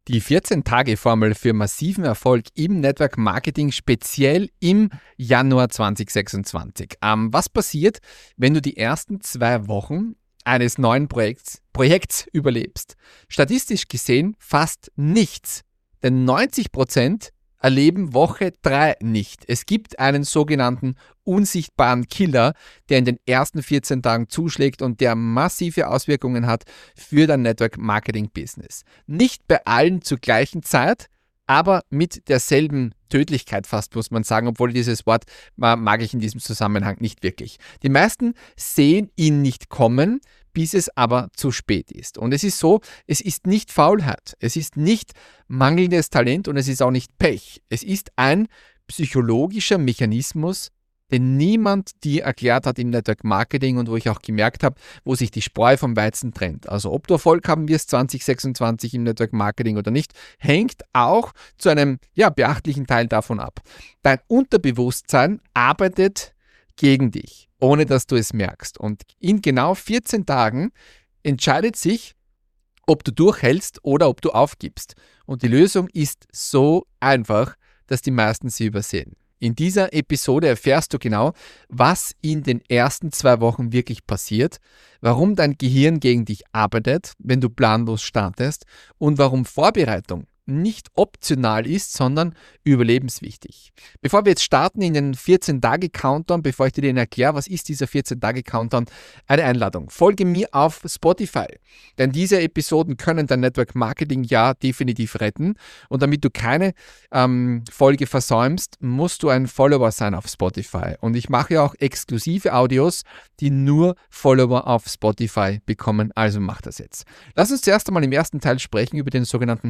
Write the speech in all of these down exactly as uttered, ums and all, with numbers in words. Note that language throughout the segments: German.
Die vierzehn-Tage-Formel für massiven Erfolg im Network Marketing, speziell im Januar zwanzig sechsundzwanzig. Ähm, was passiert, wenn du die ersten zwei Wochen eines neuen Projekts, Projekts überlebst? Statistisch gesehen fast nichts, denn neunzig Prozent erleben Woche drei nicht. Es gibt einen sogenannten unsichtbaren Killer, der in den ersten vierzehn Tagen zuschlägt und der massive Auswirkungen hat für dein Network Marketing Business. Nicht bei allen zur gleichen Zeit, aber mit derselben Tödlichkeit fast, muss man sagen, obwohl dieses Wort mag ich in diesem Zusammenhang nicht wirklich. Die meisten sehen ihn nicht kommen, bis es aber zu spät ist. Und es ist so, es ist nicht Faulheit, es ist nicht mangelndes Talent und es ist auch nicht Pech. Es ist ein psychologischer Mechanismus, den niemand dir erklärt hat im Network Marketing und wo ich auch gemerkt habe, wo sich die Spreu vom Weizen trennt. Also ob du Erfolg haben wirst zwanzig sechsundzwanzig im Network Marketing oder nicht, hängt auch zu einem ja, beachtlichen Teil davon ab. Dein Unterbewusstsein arbeitet gegen dich, ohne dass du es merkst. Und in genau vierzehn Tagen entscheidet sich, ob du durchhältst oder ob du aufgibst. Und die Lösung ist so einfach, dass die meisten sie übersehen. In dieser Episode erfährst du genau, was in den ersten zwei Wochen wirklich passiert, warum dein Gehirn gegen dich arbeitet, wenn du planlos startest und warum Vorbereitung nicht optional ist, sondern überlebenswichtig. Bevor wir jetzt starten in den vierzehn-Tage-Countdown, bevor ich dir den erkläre, was ist dieser vierzehn-Tage-Countdown, eine Einladung. Folge mir auf Spotify, denn diese Episoden können dein Network Marketing ja definitiv retten und damit du keine ähm, Folge versäumst, musst du ein Follower sein auf Spotify und ich mache ja auch exklusive Audios, die nur Follower auf Spotify bekommen, also mach das jetzt. Lass uns zuerst einmal im ersten Teil sprechen über den sogenannten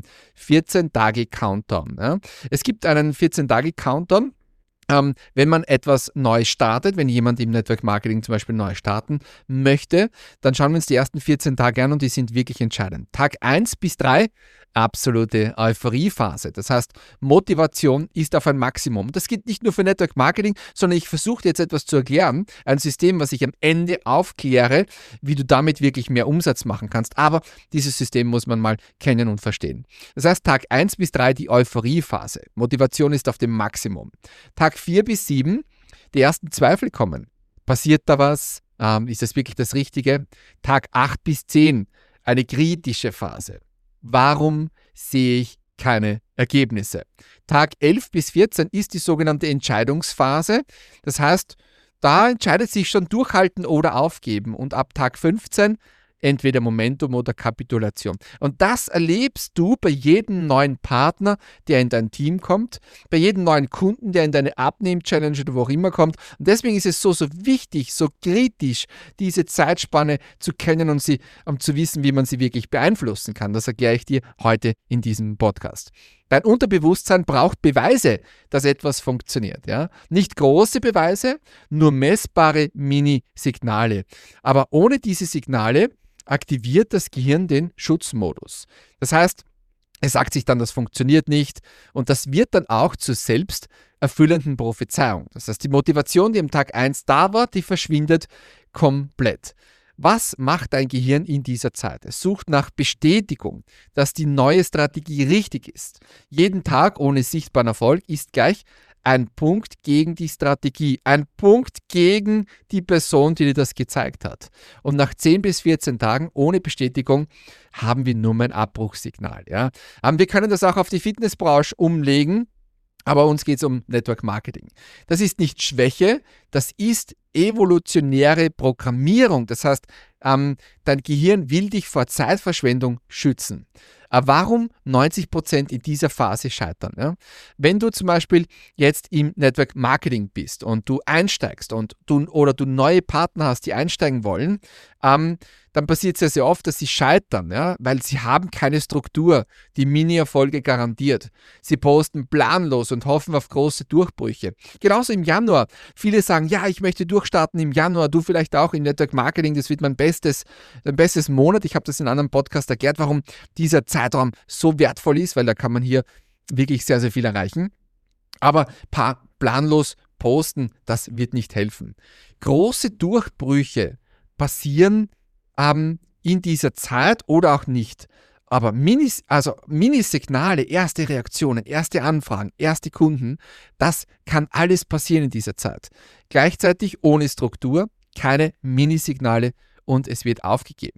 vierzehn-Tage-Countdown. Ja. Es gibt einen vierzehn-Tage-Countdown, ähm, wenn man etwas neu startet, wenn jemand im Network Marketing zum Beispiel neu starten möchte, dann schauen wir uns die ersten vierzehn Tage an und die sind wirklich entscheidend. Tag eins bis drei, absolute Euphoriephase. Das heißt, Motivation ist auf ein Maximum. Das gilt nicht nur für Network Marketing, sondern ich versuche jetzt etwas zu erklären, ein System, was ich am Ende aufkläre, wie du damit wirklich mehr Umsatz machen kannst. Aber dieses System muss man mal kennen und verstehen. Das heißt, Tag eins bis drei die Euphoriephase. Motivation ist auf dem Maximum. Tag vier bis sieben, die ersten Zweifel kommen. Passiert da was? Ähm, ist das wirklich das Richtige? Tag acht bis zehn, eine kritische Phase. Warum sehe ich keine Ergebnisse? Tag elf bis vierzehn ist die sogenannte Entscheidungsphase. Das heißt, da entscheidet sich schon durchhalten oder aufgeben. Und ab Tag fünfzehn entweder Momentum oder Kapitulation. Und das erlebst du bei jedem neuen Partner, der in dein Team kommt, bei jedem neuen Kunden, der in deine Abnehm-Challenge oder wo auch immer kommt. Und deswegen ist es so, so wichtig, so kritisch, diese Zeitspanne zu kennen und sie, um zu wissen, wie man sie wirklich beeinflussen kann. Das erkläre ich dir heute in diesem Podcast. Dein Unterbewusstsein braucht Beweise, dass etwas funktioniert. Ja? Nicht große Beweise, nur messbare Mini-Signale. Aber ohne diese Signale aktiviert das Gehirn den Schutzmodus. Das heißt, es sagt sich dann, das funktioniert nicht und das wird dann auch zur selbsterfüllenden Prophezeiung. Das heißt, die Motivation, die am Tag eins da war, die verschwindet komplett. Was macht dein Gehirn in dieser Zeit? Es sucht nach Bestätigung, dass die neue Strategie richtig ist. Jeden Tag ohne sichtbaren Erfolg ist gleich ein Punkt gegen die Strategie, ein Punkt gegen die Person, die dir das gezeigt hat. Und nach zehn bis vierzehn Tagen ohne Bestätigung haben wir nur ein Abbruchssignal. Ja? Wir können das auch auf die Fitnessbranche umlegen, aber uns geht es um Network Marketing. Das ist nicht Schwäche, das ist evolutionäre Programmierung. Das heißt, ähm, dein Gehirn will dich vor Zeitverschwendung schützen. Aber warum neunzig Prozent in dieser Phase scheitern? Ja? Wenn du zum Beispiel jetzt im Network Marketing bist und du einsteigst und du, oder du neue Partner hast, die einsteigen wollen, ähm, dann passiert es sehr, sehr oft, dass sie scheitern, ja? Weil sie haben keine Struktur, die Mini-Erfolge garantiert. Sie posten planlos und hoffen auf große Durchbrüche. Genauso im Januar. Viele sagen, ja, ich möchte durchstarten im Januar, du vielleicht auch im Network Marketing, das wird mein bestes, mein bestes Monat. Ich habe das in einem anderen Podcast erklärt, warum dieser Zeitraum so wertvoll ist, weil da kann man hier wirklich sehr, sehr viel erreichen. Aber paar planlos posten, das wird nicht helfen. Große Durchbrüche passieren ähm, in dieser Zeit oder auch nicht. Aber Minis, also Minisignale, erste Reaktionen, erste Anfragen, erste Kunden, das kann alles passieren in dieser Zeit. Gleichzeitig ohne Struktur, keine Minisignale und es wird aufgegeben.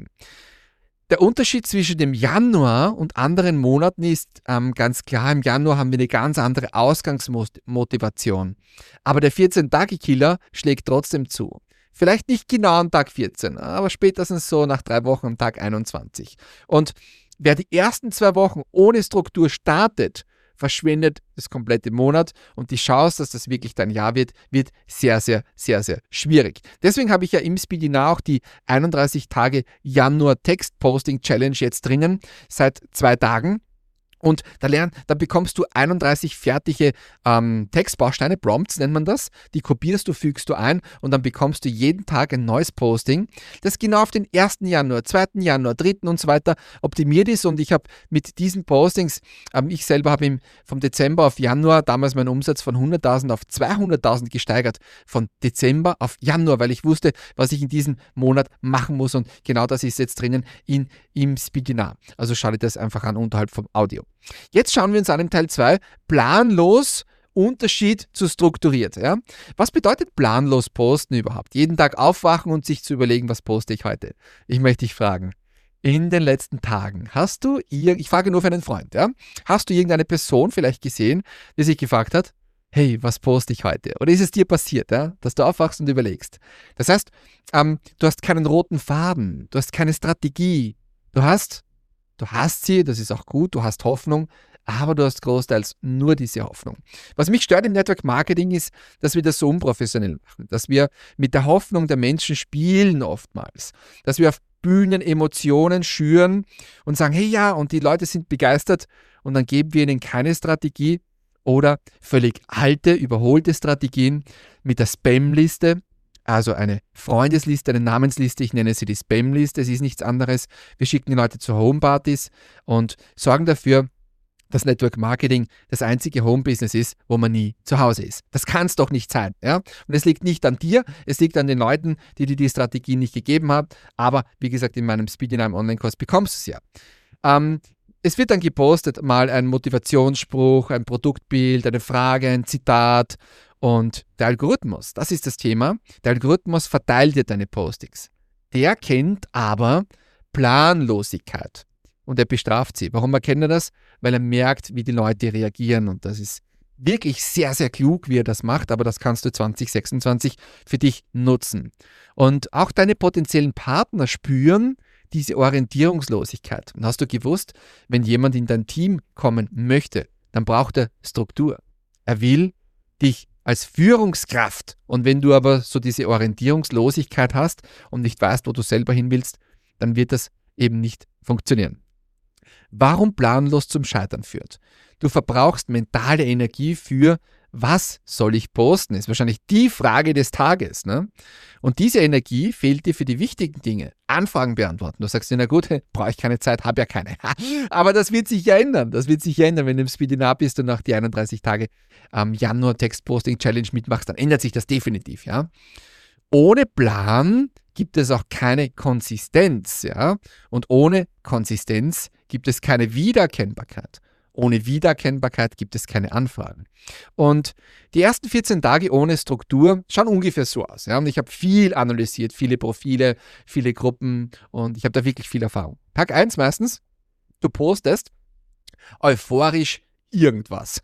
Der Unterschied zwischen dem Januar und anderen Monaten ist ähm, ganz klar, im Januar haben wir eine ganz andere Ausgangsmotivation. Aber der vierzehn-Tage-Killer schlägt trotzdem zu. Vielleicht nicht genau am Tag vierzehn, aber spätestens so nach drei Wochen am Tag einundzwanzig. Und wer die ersten zwei Wochen ohne Struktur startet, verschwindet das komplette Monat und die Chance, dass das wirklich dein Jahr wird, wird sehr, sehr, sehr, sehr schwierig. Deswegen habe ich ja im Speedinar auch die einunddreißig Tage Januar Text Posting Challenge jetzt drinnen, seit zwei Tagen. Und da, lern, da bekommst du einunddreißig fertige ähm, Textbausteine, Prompts nennt man das, die kopierst du, fügst du ein und dann bekommst du jeden Tag ein neues Posting, das genau auf den ersten Januar, zweiten Januar, dritten und so weiter optimiert ist. Und ich habe mit diesen Postings, ähm, ich selber habe im, vom Dezember auf Januar damals meinen Umsatz von hunderttausend auf zweihunderttausend gesteigert, von Dezember auf Januar, weil ich wusste, was ich in diesem Monat machen muss und genau das ist jetzt drinnen in, im Speedinar. Also schau dir das einfach an unterhalb vom Audio. Jetzt schauen wir uns an im Teil zwei, planlos, Unterschied zu strukturiert. Ja? Was bedeutet planlos posten überhaupt? Jeden Tag aufwachen und sich zu überlegen, was poste ich heute? Ich möchte dich fragen, in den letzten Tagen hast du, ir- ich frage nur für einen Freund, ja? Hast du irgendeine Person vielleicht gesehen, die sich gefragt hat, hey, was poste ich heute? Oder ist es dir passiert, ja? Dass du aufwachst und überlegst? Das heißt, ähm, du hast keinen roten Faden, du hast keine Strategie, du hast Du hast sie, das ist auch gut, du hast Hoffnung, aber du hast großteils nur diese Hoffnung. Was mich stört im Network Marketing ist, dass wir das so unprofessionell machen, dass wir mit der Hoffnung der Menschen spielen oftmals, dass wir auf Bühnen Emotionen schüren und sagen, hey ja, und die Leute sind begeistert und dann geben wir ihnen keine Strategie oder völlig alte, überholte Strategien mit der Spam-Liste. Also eine Freundesliste, eine Namensliste, ich nenne sie die Spam-Liste, es ist nichts anderes. Wir schicken die Leute zu Homepartys und sorgen dafür, dass Network Marketing das einzige Home-Business ist, wo man nie zu Hause ist. Das kann es doch nicht sein. Ja? Und es liegt nicht an dir, es liegt an den Leuten, die dir die Strategie nicht gegeben haben. Aber wie gesagt, in meinem Speedinar Online-Kurs bekommst du es ja. Ähm, es wird dann gepostet, mal ein Motivationsspruch, ein Produktbild, eine Frage, ein Zitat. Und der Algorithmus, das ist das Thema, der Algorithmus verteilt dir deine Postings. Der kennt aber Planlosigkeit und er bestraft sie. Warum erkennt er das? Weil er merkt, wie die Leute reagieren und das ist wirklich sehr, sehr klug, wie er das macht, aber das kannst du zwanzig sechsundzwanzig für dich nutzen. Und auch deine potenziellen Partner spüren diese Orientierungslosigkeit. Und hast du gewusst, wenn jemand in dein Team kommen möchte, dann braucht er Struktur. Er will dich als Führungskraft. Und wenn du aber so diese Orientierungslosigkeit hast und nicht weißt, wo du selber hin willst, dann wird das eben nicht funktionieren. Warum planlos zum Scheitern führt? Du verbrauchst mentale Energie für, was soll ich posten? Ist wahrscheinlich die Frage des Tages. Ne? Und diese Energie fehlt dir für die wichtigen Dinge. Anfragen beantworten. Du sagst dir, na gut, brauche ich keine Zeit, habe ja keine. Aber das wird sich ja ändern. Das wird sich ja ändern, wenn du im Speedinar bist und nach die einunddreißig Tage am Januar Textposting Challenge mitmachst, dann ändert sich das definitiv. Ja? Ohne Plan gibt es auch keine Konsistenz. Ja? Und ohne Konsistenz gibt es keine Wiedererkennbarkeit. Ohne Wiedererkennbarkeit gibt es keine Anfragen. Und die ersten vierzehn Tage ohne Struktur schauen ungefähr so aus. Ja? Und ich habe viel analysiert, viele Profile, viele Gruppen und ich habe da wirklich viel Erfahrung. Tag eins meistens, du postest euphorisch irgendwas.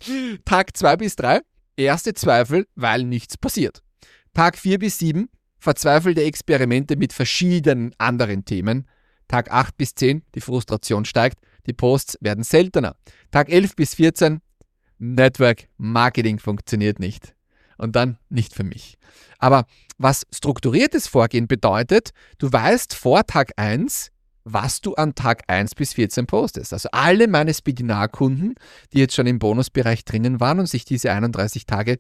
Tag zwei bis drei, erste Zweifel, weil nichts passiert. Tag vier bis sieben, verzweifelte Experimente mit verschiedenen anderen Themen. Tag acht bis zehn, die Frustration steigt. Die Posts werden seltener. Tag elf bis vierzehn, Network Marketing funktioniert nicht. Und dann nicht für mich. Aber was strukturiertes Vorgehen bedeutet, du weißt vor Tag eins, was du an Tag eins bis vierzehn postest. Also alle meine Speedinar-Kunden, die jetzt schon im Bonusbereich drinnen waren und sich diese einunddreißig Tage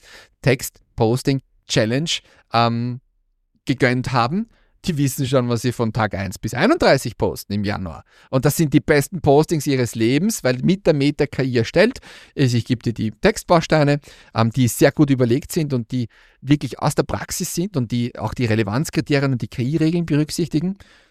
Text-Posting-Challenge ähm, gegönnt haben, die wissen schon, was sie von Tag eins bis einunddreißig posten im Januar. Und das sind die besten Postings ihres Lebens, weil mit der Meta-K I erstellt, also ich gebe dir die Textbausteine, ähm, die sehr gut überlegt sind und die wirklich aus der Praxis sind und die auch die Relevanzkriterien und die K I-Regeln berücksichtigen.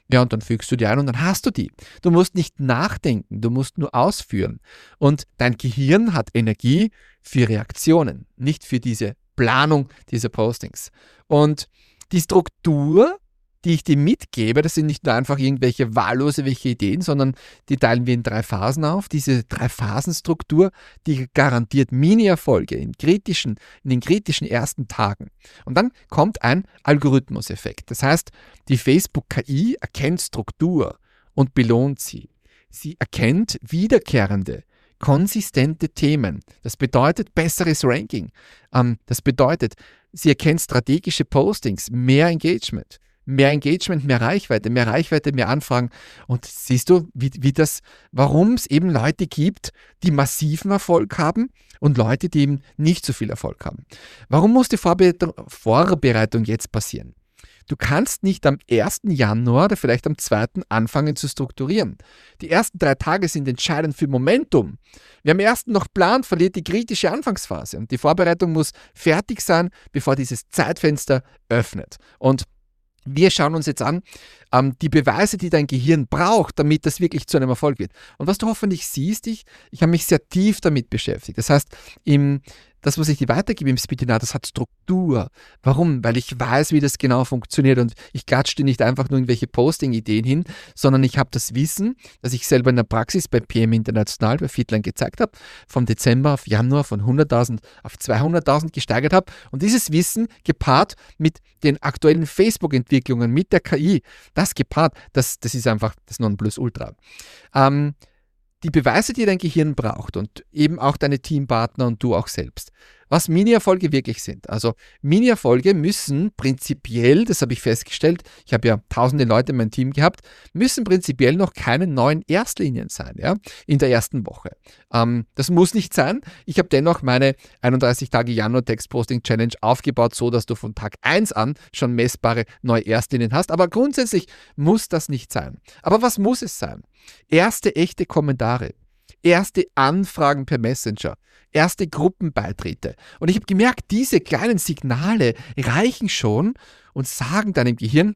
Ja, und dann fügst du die ein und dann hast du die. Du musst nicht nachdenken, du musst nur ausführen. Und dein Gehirn hat Energie für Reaktionen, nicht für diese Planung dieser Postings. Und die Struktur, die ich dir mitgebe, das sind nicht nur einfach irgendwelche wahllose welche Ideen, sondern die teilen wir in drei Phasen auf. Diese Drei-Phasen-Struktur, die garantiert Mini-Erfolge in, kritischen, in den kritischen ersten Tagen. Und dann kommt ein Algorithmuseffekt. Das heißt, die Facebook-K I erkennt Struktur und belohnt sie. Sie erkennt wiederkehrende, konsistente Themen. Das bedeutet besseres Ranking. Ähm, das bedeutet, sie erkennt strategische Postings, mehr Engagement. Mehr Engagement, mehr Reichweite, mehr Reichweite, mehr Anfragen. Und siehst du, wie, wie das, warum es eben Leute gibt, die massiven Erfolg haben und Leute, die eben nicht so viel Erfolg haben. Warum muss die Vorbereitung, Vorbereitung jetzt passieren? Du kannst nicht am ersten Januar oder vielleicht am zweiten anfangen zu strukturieren. Die ersten drei Tage sind entscheidend für Momentum. Wer am ersten noch plant, verliert die kritische Anfangsphase. Und die Vorbereitung muss fertig sein, bevor dieses Zeitfenster öffnet. Und wir schauen uns jetzt an, ähm, die Beweise, die dein Gehirn braucht, damit das wirklich zu einem Erfolg wird. Und was du hoffentlich siehst, ich, ich habe mich sehr tief damit beschäftigt. Das heißt, im, das, was ich dir weitergebe im Speedinar, das hat Struktur. Warum? Weil ich weiß, wie das genau funktioniert und ich klatsche dir nicht einfach nur irgendwelche Posting-Ideen hin, sondern ich habe das Wissen, das ich selber in der Praxis bei P M International, bei Fitline gezeigt habe, vom Dezember auf Januar von hunderttausend auf zweihunderttausend gesteigert habe und dieses Wissen gepaart mit den aktuellen Facebook-Entwicklungen, mit der K I, das gepaart, das, das ist einfach das Nonplusultra. Ähm, Die Beweise, die dein Gehirn braucht und eben auch deine Teampartner und du auch selbst. Was Mini-Erfolge wirklich sind. Also Mini-Erfolge müssen prinzipiell, das habe ich festgestellt, ich habe ja tausende Leute in meinem Team gehabt, müssen prinzipiell noch keine neuen Erstlinien sein, ja, in der ersten Woche. Ähm, das muss nicht sein. Ich habe dennoch meine einunddreißig Tage Januar Textposting Challenge aufgebaut, so dass du von Tag eins an schon messbare neue Erstlinien hast. Aber grundsätzlich muss das nicht sein. Aber was muss es sein? Erste echte Kommentare, erste Anfragen per Messenger, erste Gruppenbeitritte. Und ich habe gemerkt, diese kleinen Signale reichen schon und sagen deinem Gehirn,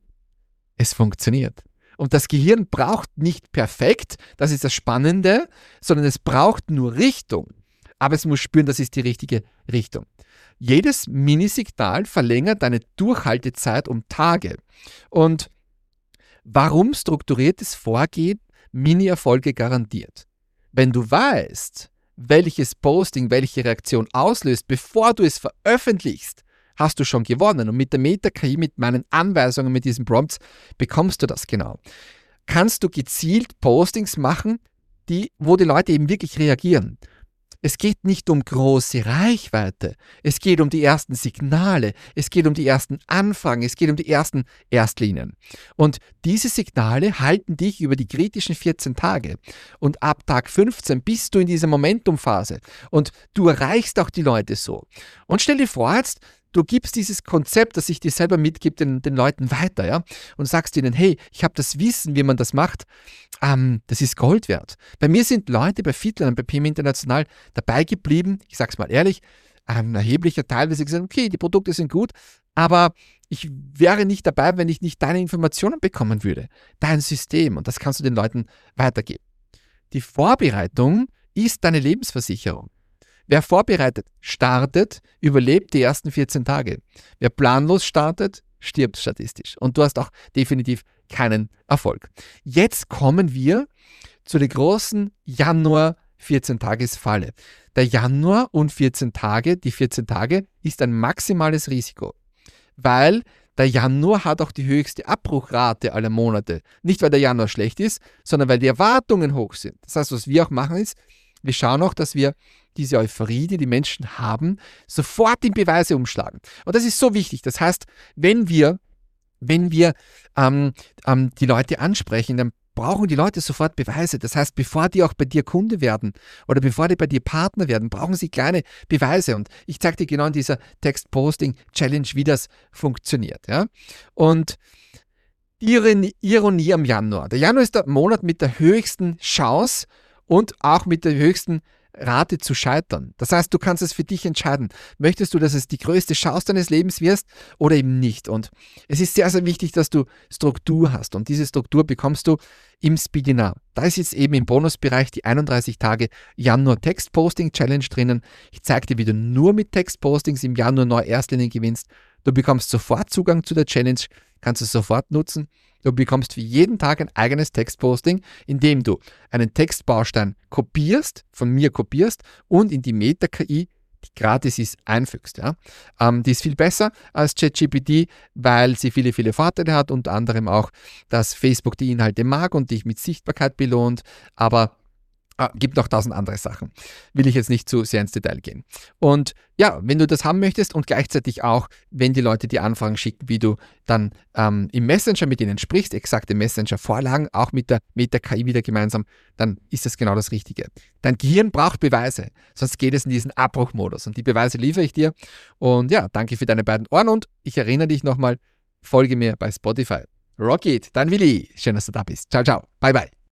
es funktioniert. Und das Gehirn braucht nicht perfekt, das ist das Spannende, sondern es braucht nur Richtung. Aber es muss spüren, das ist die richtige Richtung. Jedes Minisignal verlängert deine Durchhaltezeit um Tage. Und warum strukturiertes Vorgehen Mini-Erfolge garantiert? Wenn du weißt, welches Posting welche Reaktion auslöst, bevor du es veröffentlichst, hast du schon gewonnen. Und mit der Meta-K I, mit meinen Anweisungen, mit diesen Prompts, bekommst du das genau. Kannst du gezielt Postings machen, die, wo die Leute eben wirklich reagieren. Es geht nicht um große Reichweite, es geht um die ersten Signale, es geht um die ersten Anfragen, es geht um die ersten Erstlinien. Und diese Signale halten dich über die kritischen vierzehn Tage. Und ab Tag fünfzehn bist du in dieser Momentumphase und du erreichst auch die Leute so. Und stell dir vor jetzt, du gibst dieses Konzept, das ich dir selber mitgebe, den, den Leuten weiter, ja, und sagst ihnen, hey, ich habe das Wissen, wie man das macht, ähm, das ist Gold wert. Bei mir sind Leute bei Fitline und bei P M International dabei geblieben, ich sage es mal ehrlich, ein erheblicher Teil, weil sie gesagt haben, okay, die Produkte sind gut, aber ich wäre nicht dabei, wenn ich nicht deine Informationen bekommen würde, dein System, und das kannst du den Leuten weitergeben. Die Vorbereitung ist deine Lebensversicherung. Wer vorbereitet startet, überlebt die ersten vierzehn Tage. Wer planlos startet, stirbt statistisch. Und du hast auch definitiv keinen Erfolg. Jetzt kommen wir zu der großen Januar vierzehn-Tages-Falle. Der Januar und vierzehn Tage, die vierzehn Tage, ist ein maximales Risiko. Weil der Januar hat auch die höchste Abbruchrate aller Monate. Nicht, weil der Januar schlecht ist, sondern weil die Erwartungen hoch sind. Das heißt, was wir auch machen ist, wir schauen auch, dass wir diese Euphorie, die die Menschen haben, sofort in Beweise umschlagen. Und das ist so wichtig. Das heißt, wenn wir, wenn wir ähm, ähm, die Leute ansprechen, dann brauchen die Leute sofort Beweise. Das heißt, bevor die auch bei dir Kunde werden oder bevor die bei dir Partner werden, brauchen sie kleine Beweise. Und ich zeige dir genau in dieser Text-Posting-Challenge, wie das funktioniert. Ja? Und die Ironie am Januar. Der Januar ist der Monat mit der höchsten Chance und auch mit der höchsten Rate zu scheitern. Das heißt, du kannst es für dich entscheiden. Möchtest du, dass es die größte Chance deines Lebens wirst oder eben nicht? Und es ist sehr, sehr wichtig, dass du Struktur hast. Und diese Struktur bekommst du im Speedinar. Da ist jetzt eben im Bonusbereich die einunddreißig Tage Januar Textposting Challenge drinnen. Ich zeige dir, wie du nur mit Textpostings im Januar neue Erstlinien gewinnst. Du bekommst sofort Zugang zu der Challenge, kannst es sofort nutzen. Du bekommst für jeden Tag ein eigenes Textposting, indem du einen Textbaustein kopierst, von mir kopierst und in die Meta-K I, die gratis ist, einfügst. Ja. Ähm, die ist viel besser als ChatGPT, weil sie viele, viele Vorteile hat, unter anderem auch, dass Facebook die Inhalte mag und dich mit Sichtbarkeit belohnt, aber Ah, gibt noch tausend andere Sachen. Will ich jetzt nicht zu sehr ins Detail gehen. Und ja, wenn du das haben möchtest und gleichzeitig auch, wenn die Leute die Anfragen schicken, wie du dann ähm, im Messenger mit ihnen sprichst, exakte Messenger-Vorlagen, auch mit der Meta-K I wieder gemeinsam, dann ist das genau das Richtige. Dein Gehirn braucht Beweise, sonst geht es in diesen Abbruchmodus. Und die Beweise liefere ich dir. Und ja, danke für deine beiden Ohren und ich erinnere dich nochmal, folge mir bei Spotify. Rock it, dein Willi. Schön, dass du da bist. Ciao, ciao. Bye, bye.